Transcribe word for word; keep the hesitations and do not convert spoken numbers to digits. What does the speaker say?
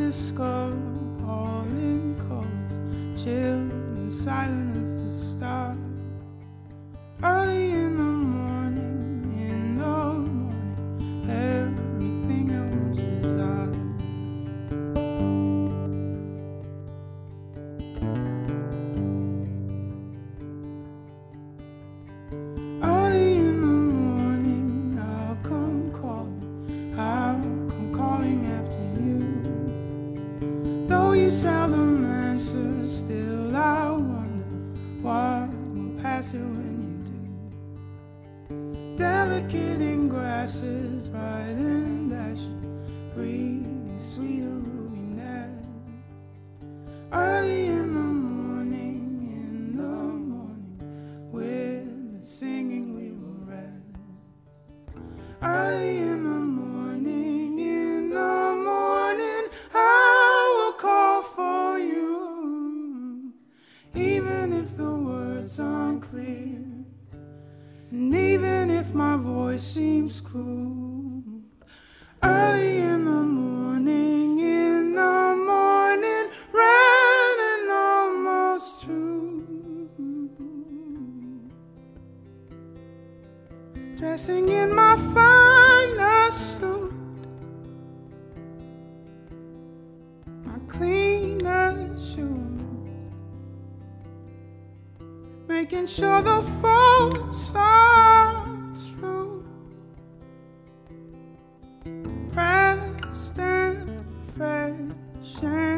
the skull, all in cold, chilled and silent as the stars. Early in the morning, in the morning, everything else is ours. Early in the morning, I'll come calling, I'll come calling after you. Though you seldom answer, still I wonder what will pass it when you do. Delicate in grasses, bright and dashing, breathing sweet a ruby nest. Early in the morning, in the morning, with the singing we will rest. Early in the morning, in the morning, I will call for you, even if the words aren't clear, and even if my voice seems cruel. Early in the morning, in the morning, red and almost true. Dressing in my finest suit, my cleanest shoes, making sure the folks are true. Pressed and fresh and